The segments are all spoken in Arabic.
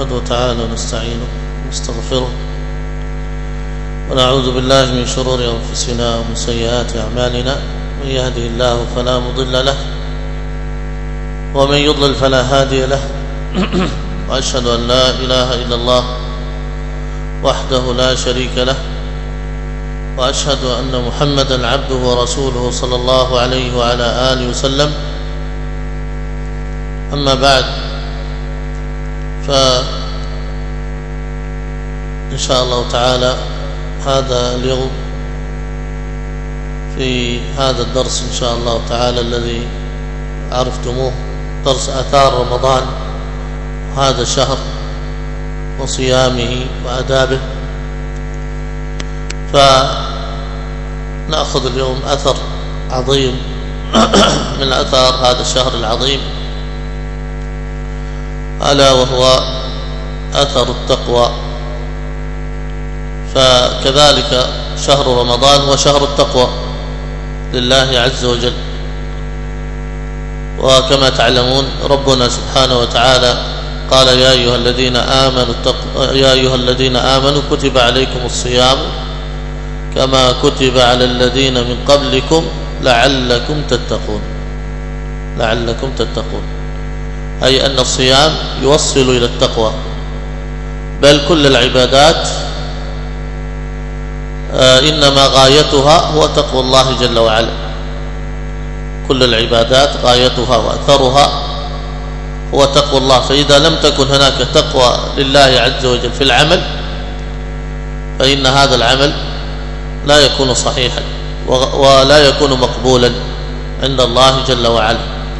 نحمده تعالى ونستعينه ونستغفره ونعوذ بالله من شرور أنفسنا ومن سيئات أعمالنا. من يهده الله فلا مضل له ومن يضلل فلا هادي له وأشهد أن لا إله إلا الله وحده لا شريك له وأشهد أن محمدا عبده ورسوله صلى الله عليه وعلى آله وسلم. أما بعد، فإن شاء الله تعالى هذا اليوم في هذا الدرس إن شاء الله تعالى الذي عرفتموه، درس آثار رمضان هذا الشهر وصيامه وآدابه، فنأخذ اليوم أثر عظيم من أثار هذا الشهر العظيم، ألا وهو أثر التقوى. فكذلك شهر رمضان هو شهر التقوى لله عز وجل، وكما تعلمون ربنا سبحانه وتعالى قال يا أيها الذين آمنوا كتب عليكم الصيام كما كتب على الذين من قبلكم لعلكم تتقون، أي أن الصيام يوصل إلى التقوى، بل كل العبادات إنما غايتها هو تقوى الله جل وعلا. كل العبادات غايتها وأثرها هو تقوى الله، فإذا لم تكن هناك تقوى لله عز وجل في العمل فإن هذا العمل لا يكون صحيحا ولا يكون مقبولا عند الله جل وعلا.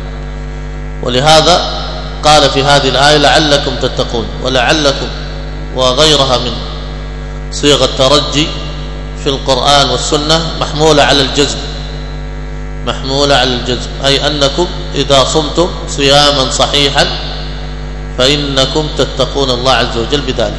ولهذا قال في هذه الآية لعلكم تتقون، ولعلكم وغيرها من صيغ الترجي في القرآن والسنة محمولة على الجزم، أي أنكم إذا صمتم صياما صحيحا فإنكم تتقون الله عز وجل بذلك.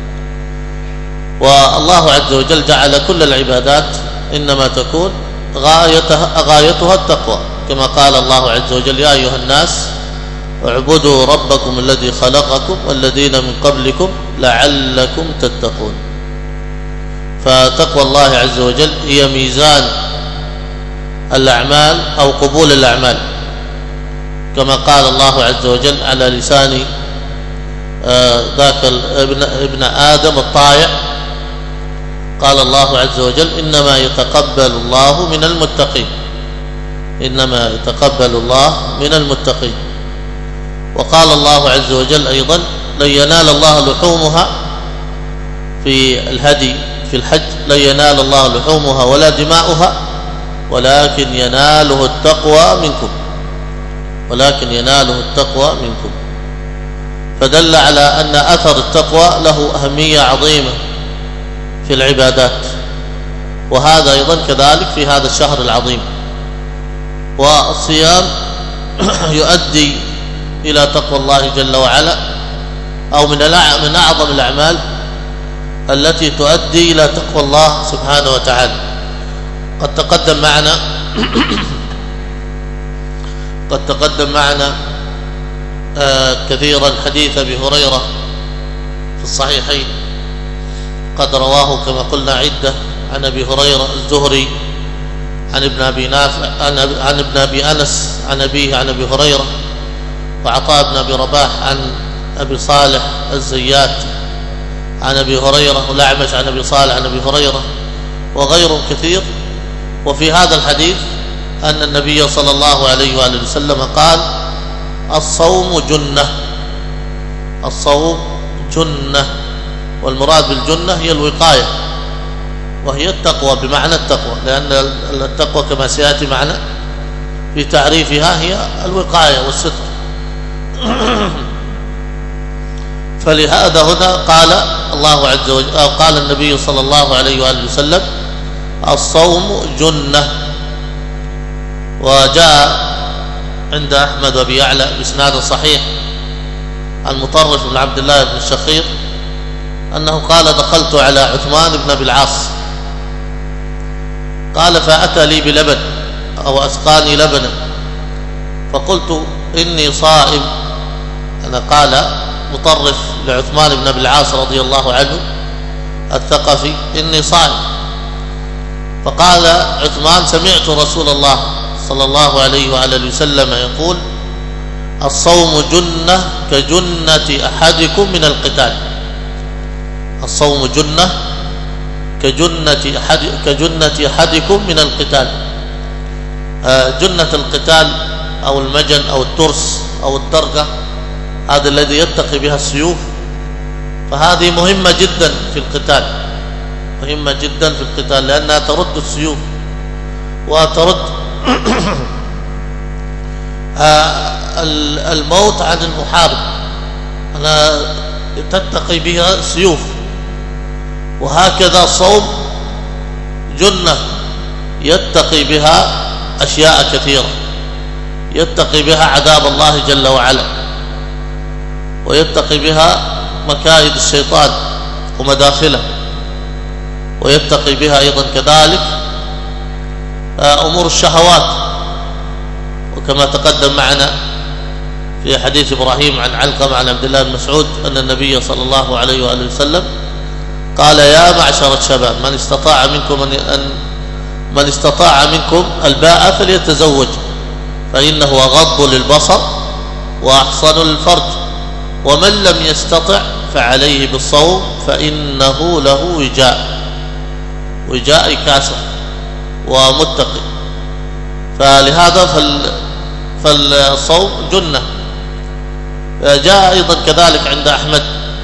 والله عز وجل جعل كل العبادات إنما تكون غايتها التقوى، كما قال الله عز وجل يا أيها الناس اعبدوا ربكم الذي خلقكم والذين من قبلكم لعلكم تتقون. فتقوى الله عز وجل هي ميزان الأعمال أو قبول الأعمال، كما قال الله عز وجل على لسان ذاك ابن آدم الطائع، قال الله عز وجل إنما يتقبل الله من المتقين. وقال الله عز وجل أيضا لن ينال الله لحومها في الهدي في الحج، لن ينال الله لحومها ولا دماؤها ولكن يناله التقوى منكم. فدل على أن أثر التقوى له أهمية عظيمة في العبادات، وهذا أيضا كذلك في هذا الشهر العظيم. والصيام يؤدي إلى تقوى الله جل وعلا، أو من أعظم الأعمال التي تؤدي إلى تقوى الله سبحانه وتعالى. قد تقدم معنا كثيرا حديث أبي هريرة في الصحيحين، قد رواه كما قلنا عدة عن أبي هريرة الزهري عن ابن أبي أنس عن أبيه عن أبي هريرة، وعطاء بن أبي رباح عن أبي صالح الزيات عن أبي هريرة، والأعمش عن أبي صالح عن أبي هريرة، وغير كثير. وفي هذا الحديث أن النبي صلى الله عليه وآله وسلم قال الصوم جنة، والمراد بالجنة هي الوقاية، وهي التقوى بمعنى التقوى، لأن التقوى كما سيأتي معنا في تعريفها هي الوقاية والستر. فلهذا هنا قال الله عز وجل أو قال النبي صلى الله عليه وآله وسلم الصوم جنة. وجاء عند أحمد وأبي يعلى بإسناد صحيح عن مطرف بن عبد الله بن الشخير أنه قال دخلت على عثمان بن أبي العاص قال فأتى لي بلبن أو أسقاني لبنا، فقلت إني صائم. أنا قال مطرف لعثمان بن أبي العاص رضي الله عنه الثقفي: إني صائم. فقال عثمان: سمعت رسول الله صلى الله عليه وآله وسلم يقول: الصوم جنة كجنة أحدكم من القتال. الصوم جنة كجنة أحدكم من القتال. جنة القتال أو المجن أو الترس أو الدرقة، هذا الذي يتقي بها السيوف، فهذه مهمة جدا في القتال، مهمة جدا في القتال، لأنها ترد السيوف وترد الموت عن المحارب، أنا تتقي بها السيوف. وهكذا الصوم جنة يتقي بها أشياء كثيرة، يتقي بها عذاب الله جل وعلا، ويتقي بها مكائد الشيطان ومداخله، ويتقي بها أيضا كذلك أمور الشهوات. وكما تقدم معنا في حديث إبراهيم عن علقمة عن عبد الله بن مسعود أن النبي صلى الله عليه وآله وسلم قال: يا معشر الشباب من استطاع منكم الباء فليتزوج، فإنه أغض للبصر وأحصن للفرج، ومن لم يستطع فعليه بالصوم فإنه له وجاء كاسر ومتقي. فلهذا فالصوم جنة. جاء أيضا كذلك عند أحمد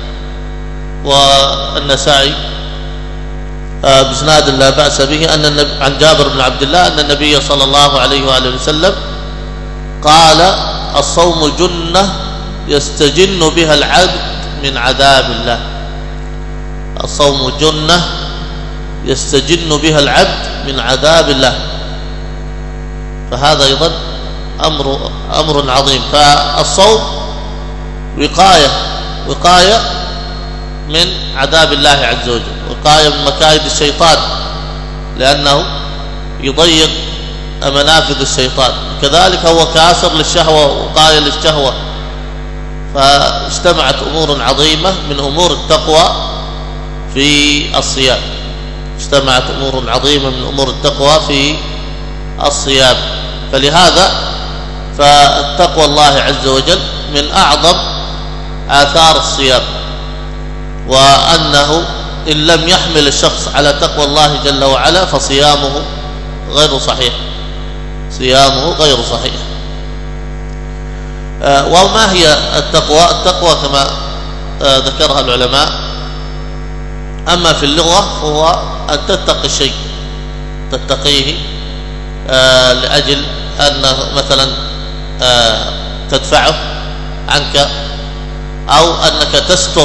والنسائي بإسناد لا بأس به عن جابر بن عبد الله أن النبي صلى الله عليه وآله وسلم قال: الصوم جنة يستجن بها العبد من عذاب الله. الصوم جنة يستجن بها العبد من عذاب الله، فهذا أيضا أمر عظيم. فالصوم وقاية من عذاب الله عز وجل، وقاية من مكائد الشيطان، لأنه يضيق منافذ الشيطان، كذلك هو كاسر للشهوة وقاية للشهوة. فاجتمعت أمور عظيمة من أمور التقوى في الصيام، اجتمعت أمور عظيمة من أمور التقوى في الصيام. فلهذا فالتقوى الله عز وجل من أعظم آثار الصيام، وأنه إن لم يحمل الشخص على تقوى الله جل وعلا فصيامه غير صحيح، صيامه غير صحيح. وما هي التقوى؟ التقوى كما ذكرها العلماء، أما في اللغة فهو أن تتقي الشيء، تتقيه لأجل أن مثلا تدفعه عنك، أو أنك تستر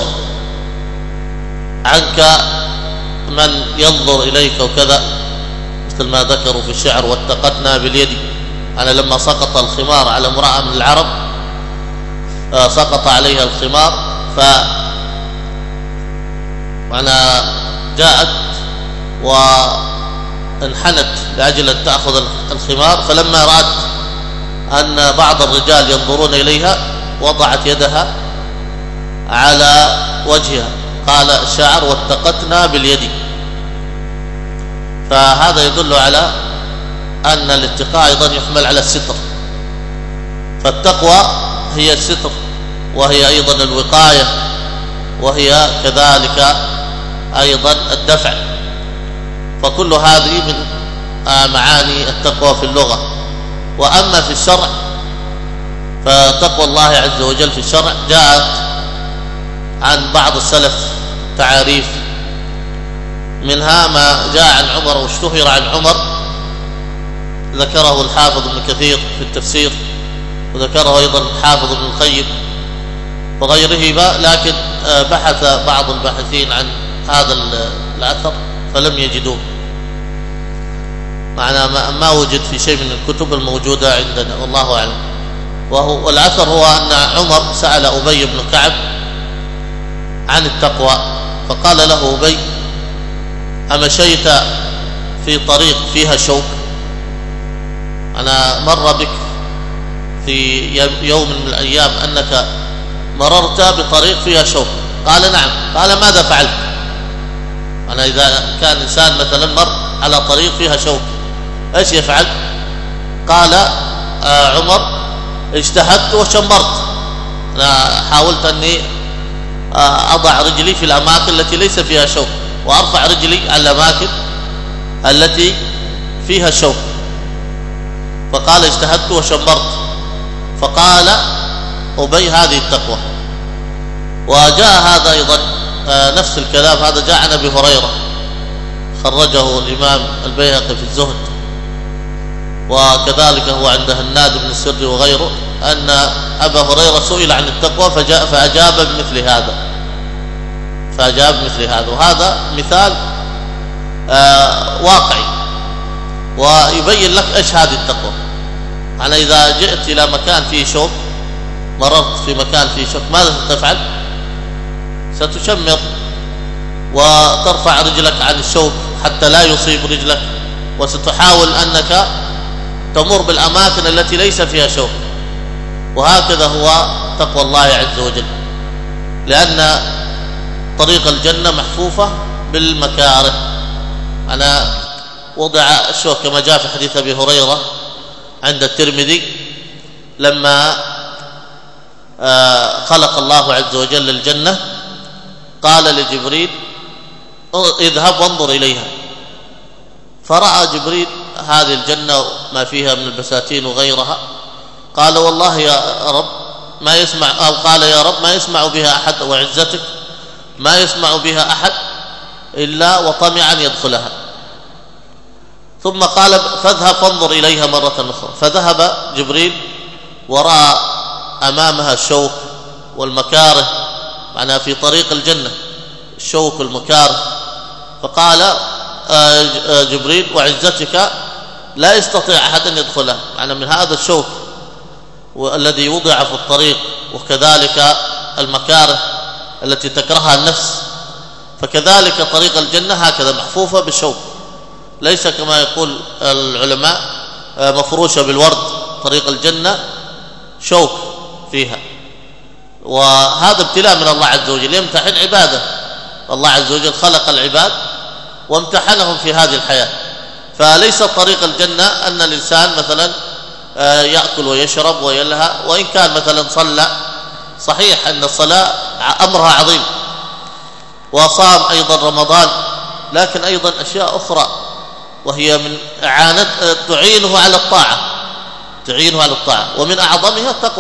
عنك من ينظر إليك وكذا، مثل ما ذكروا في الشعر: واتقتنا باليد. أنا لما سقط الخمار على امرأة من العرب، سقط عليها الخمار، وأنا جاءت وانحنت لأجل أن تأخذ الخمار، فلما رأت أن بعض الرجال ينظرون إليها وضعت يدها على وجهها. قال الشاعر: واتقتنا باليد. فهذا يدل على أن الاتقاء أيضا يحمل على الستر، فالتقوى هي الستر، وهي أيضا الوقاية، وهي كذلك أيضا الدفع. فكل هذه من معاني التقوى في اللغة. وأما في الشرع فتقوى الله عز وجل في الشرع جاءت عن بعض السلف تعاريف، منها ما جاء عن عمر واشتهر عن عمر، ذكره الحافظ ابن كثير في التفسير، وذكره أيضا الحافظ ابن القيم وغيرهما، لكن بحث بعض الباحثين عن هذا الأثر فلم يجدوه، معنى ما وجد في شيء من الكتب الموجودة عندنا، والله أعلم. والأثر هو أن عمر سأل أبي بن كعب عن التقوى، فقال له أبي: أمشيت في طريق فيها شوك؟ أنا مر بك في يوم من الأيام أنك مررت بطريق فيها شوك. قال نعم. قال ماذا فعلت؟ أنا إذا كان إنسان مثلا مر على طريق فيها شوك إيش يفعل؟ قال عمر اجتهدت وشمرت، أنا حاولت أني أضع رجلي في الأماكن التي ليس فيها شوك وأرفع رجلي على الأماكن التي فيها شوك. فقال اجتهدت وشمرت. فقال أبي هذه التقوى. وجاء هذا أيضا نفس الكلام، هذا جاء عن أبي هريرة خرجه الإمام البيهقي في الزهد، وكذلك هو عند هناد بن السري وغيره، أن أبا هريرة سئل عن التقوى فأجاب بمثل هذا، وهذا مثال واقعي ويبين لك إيش هذه التقوى. أنا إذا جئت إلى مكان فيه شوك، مررت في مكان فيه شوك، ماذا ستفعل؟ ستشمر وترفع رجلك عن الشوك حتى لا يصيب رجلك، وستحاول أنك تمر بالأماكن التي ليس فيها شوك. وهكذا هو تقوى الله عز وجل، لأن طريق الجنة محفوفة بالمكاره. أنا وضع الشوك كما جاء في حديث أبي هريرة عند الترمذي، لما خلق الله عز وجل الجنة قال لجبريل اذهب وانظر إليها، فرأى جبريل هذه الجنة ما فيها من البساتين وغيرها، قال والله يا رب ما يسمع، أو قال يا رب ما يسمع بها أحد، وعزتك ما يسمع بها أحد إلا وطمع أن يدخلها. ثم قال فاذهب فانظر إليها مرة أخرى، فذهب جبريل ورأى أمامها الشوك والمكاره، معناها في طريق الجنة الشوك والمكاره. فقال جبريل وعزتك لا يستطيع أحد أن يدخلها، معنى من هذا الشوك والذي وضع في الطريق، وكذلك المكاره التي تكرهها النفس. فكذلك طريق الجنة هكذا محفوفة بالشوك، ليس كما يقول العلماء مفروشة بالورد. طريق الجنة شوك فيها، وهذا ابتلاء من الله عز وجل، يمتحن عباده. الله عز وجل خلق العباد وامتحنهم في هذه الحياة. فليس طريق الجنة أن الإنسان مثلا يأكل ويشرب ويلهى، وإن كان مثلا صلى، صحيح أن الصلاة أمرها عظيم، وصام أيضا رمضان، لكن أيضا أشياء أخرى وهي من إعانة تعينه على الطاعة، ومن أعظمها تقوى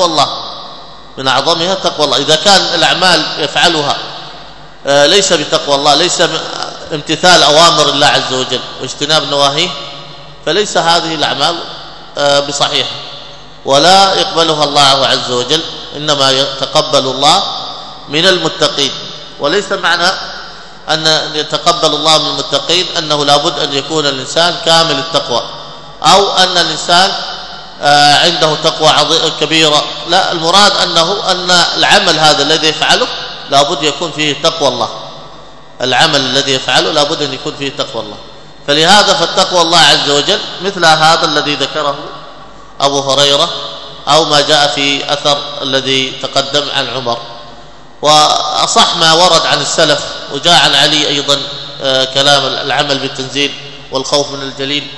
الله. إذا كان الأعمال يفعلها ليس بتقوى الله، ليس امتثال أوامر الله عز وجل واجتناب نواهيه، فليس هذه الأعمال بصحيحة ولا يقبلها الله عز وجل، إنما يتقبل الله من المتقين. وليس معنى أن يتقبل الله من المتقين أنه لابد أن يكون الإنسان كامل التقوى، أو أن الإنسان عنده تقوى كبيرة، لا، المراد أن العمل هذا الذي يفعله لابد يكون فيه تقوى الله، العمل الذي يفعله لابد أن يكون فيه تقوى الله. فلهذا فالتقوى الله عز وجل مثل هذا الذي ذكره أبو هريرة، أو ما جاء في أثر الذي تقدم عن عمر. وأصح ما ورد عن السلف، وجاء عن علي أيضا كلام العمل بالتنزيل والخوف من الجليل،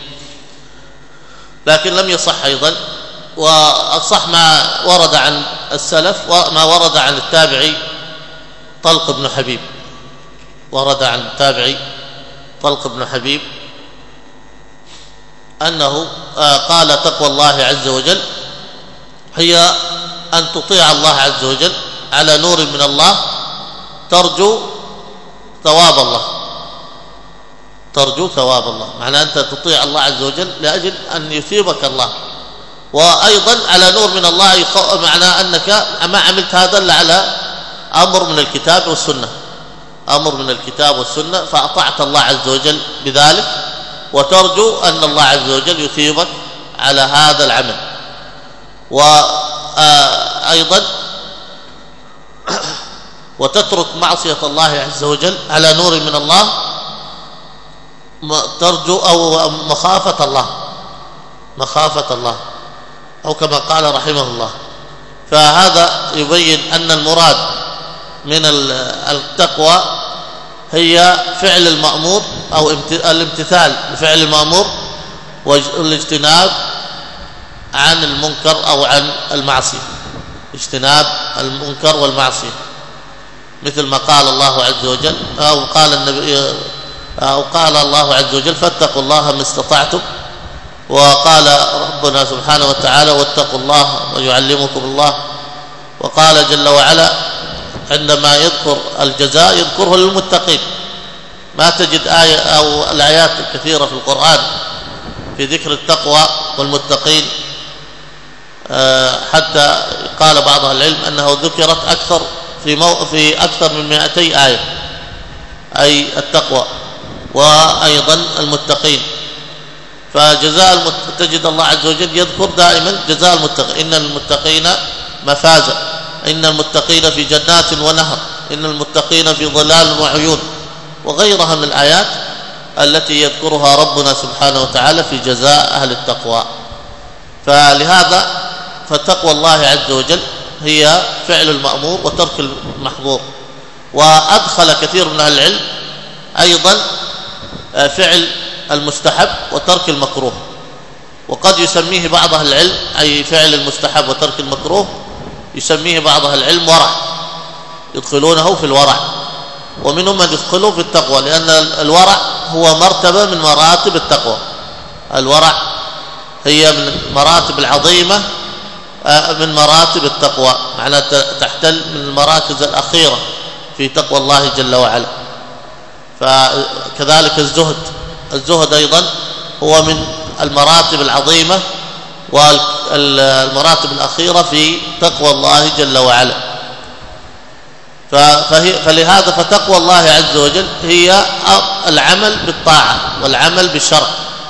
لكن لم يصح أيضا. وأصح ما ورد عن السلف وما ورد عن التابعي طلق بن حبيب، أنه قال تقوى الله عز وجل هي أن تطيع الله عز وجل على نور من الله، ترجو ثواب الله، معنى أنت تطيع الله عز وجل لأجل أن يثيبك الله، وأيضا على نور من الله، معنى أنك ما عملت هذا إلا على أمر من الكتاب والسنة، فأطعت الله عز وجل بذلك، وترجو أن الله عز وجل يثيبك على هذا العمل. وأيضا وتترك معصية الله عز وجل على نور من الله، ترجو أو مخافة الله، أو كما قال رحمه الله. فهذا يبين أن المراد من التقوى هي فعل المأمور أو الامتثال لفعل المأمور والاجتناب عن المنكر أو عن المعصية، اجتناب المنكر والمعصية، مثل ما قال الله عز وجل أو قال النبي أو قال الله عز وجل فاتقوا الله ما استطعتم، وقال ربنا سبحانه وتعالى واتقوا الله ويعلمكم الله، وقال جل وعلا عندما يذكر الجزاء يذكره للمتقين. ما تجد آية أو الآيات الكثيرة في القرآن في ذكر التقوى والمتقين، حتى قال بعض العلم أنه ذكرت أكثر في أكثر من 200 آية، أي التقوى وأيضا المتقين. فجزاء تجد الله عز وجل يذكر دائما جزاء المتقين، إن المتقين مفازة، إن المتقين في جنات ونهر، إن المتقين في ظلال وعيون، وغيرها من الآيات التي يذكرها ربنا سبحانه وتعالى في جزاء أهل التقوى. فلهذا فتقوى الله عز وجل هي فعل المأمور وترك المحظور. وأدخل كثير من أهل العلم أيضا فعل المستحب وترك المكروه، وقد يسميه بعض أهل العلم أي فعل المستحب وترك المكروه يسميه بعض أهل العلم ورع، يدخلونه في الورع، ومنهم من يدخله في التقوى، لأن الورع هو مرتبة من مراتب التقوى. الورع هي من المراتب العظيمة من مراتب التقوى، معناها تحتل من المراكز الأخيرة في تقوى الله جل وعلا. فكذلك الزهد أيضا هو من المراتب العظيمة والمراتب الأخيرة في تقوى الله جل وعلا. فلهذا فتقوى الله عز وجل هي العمل بالطاعة والعمل بالشرع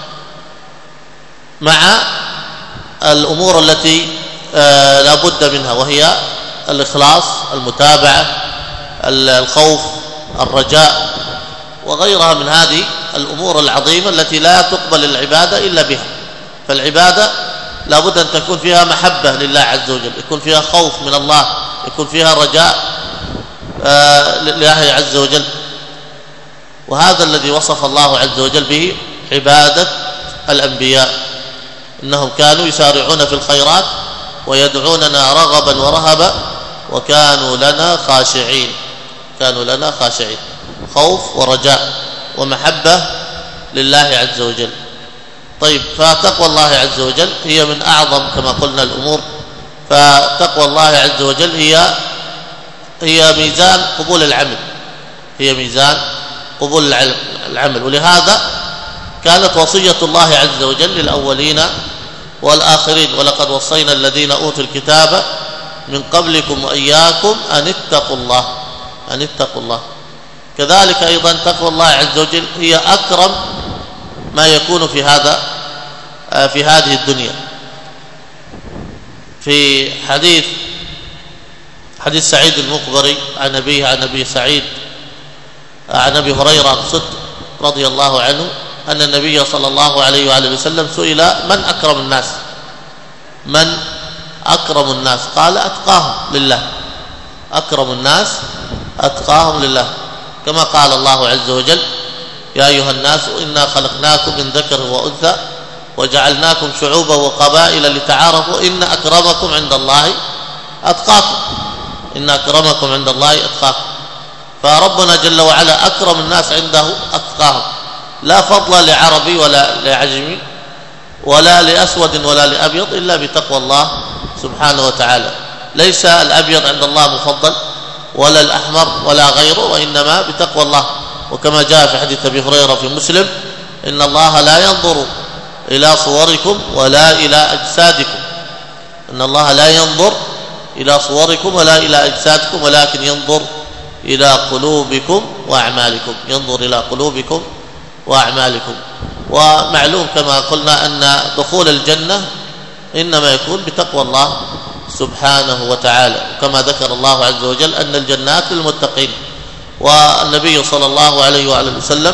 مع الأمور التي لا بد منها، وهي الإخلاص، المتابعة، الخوف، الرجاء، وغيرها من هذه الأمور العظيمة التي لا تقبل العبادة إلا بها. فالعبادة لا بد أن تكون فيها محبة لله عز وجل، يكون فيها خوف من الله، يكون فيها رجاء لله عز وجل. وهذا الذي وصف الله عز وجل به عبادة الأنبياء، إنهم كانوا يسارعون في الخيرات ويدعوننا رغبا ورهبا وكانوا لنا خاشعين. كانوا لنا خاشعين، خوف ورجاء ومحبة لله عز وجل. طيب، فتقوى الله عز وجل هي من أعظم كما قلنا الأمور. فتقوى الله عز وجل هي ميزان قبول العمل، هي ميزان قبول العمل. ولهذا كانت وصية الله عز وجل للأولين والآخرين: ولقد وصينا الذين أوتوا الكتاب من قبلكم وإياكم أن اتقوا الله، أن اتقوا الله. كذلك أيضا تقوى الله عز وجل هي أكرم ما يكون في هذه الدنيا. في حديث سعيد المقبري عن أبيه عن أبي سعيد عن أبي هريرة رضي الله عنه أن النبي صلى الله عليه وآله وسلم سئل: من أكرم الناس؟ من أكرم الناس؟ قال: أتقاهم لله. أكرم الناس أتقاهم لله، كما قال الله عز وجل: يا أيها الناس إنا خلقناكم من ذكر وأنثى وجعلناكم شعوبا وقبائل لتعارفوا إن أكرمكم عند الله أتقاكم، إن أكرمكم عند الله أتقاكم. فربنا جل وعلا أكرم الناس عنده أتقاهم، لا فضل لعربي ولا لعجمي ولا لأسود ولا لأبيض إلا بتقوى الله سبحانه وتعالى. ليس الأبيض عند الله مفضل ولا الأحمر ولا غيره، وإنما بتقوى الله. وكما جاء في حديث أبي هريرة في مسلم: إن الله لا ينظر إلى صوركم ولا إلى أجسادكم، إن الله لا ينظر إلى صوركم ولا إلى أجسادكم ولكن ينظر إلى قلوبكم وأعمالكم، ينظر إلى قلوبكم وأعمالكم. ومعلوم كما قلنا أن دخول الجنة إنما يكون بتقوى الله سبحانه وتعالى، كما ذكر الله عز وجل أن الجنات للمتقين. والنبي صلى الله عليه وآله وسلم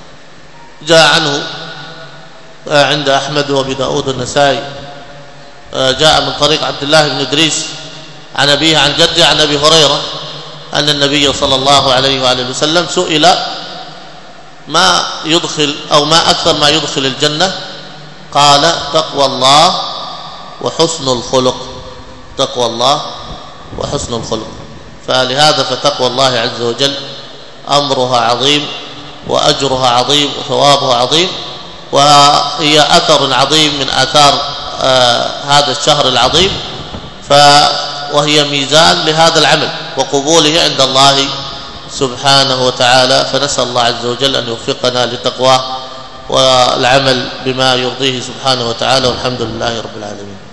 جاء عنه عند أحمد وأبي داود النسائي جاء من طريق عبد الله بن إدريس عن أبيه عن جده عن أبي هريرة أن النبي صلى الله عليه وآله وسلم سئل ما يدخل أو ما أكثر ما يدخل الجنة، قال تقوى الله وحسن الخلق. تقوى الله وحسن الخلق. فلهذا فتقوى الله عز وجل أمرها عظيم وأجرها عظيم وثوابها عظيم، وهي أثر عظيم من آثار هذا الشهر العظيم، وهي ميزان لهذا العمل وقبوله عند الله سبحانه وتعالى. فنسأل الله عز وجل أن يوفقنا لتقواه والعمل بما يرضيه سبحانه وتعالى، والحمد لله رب العالمين.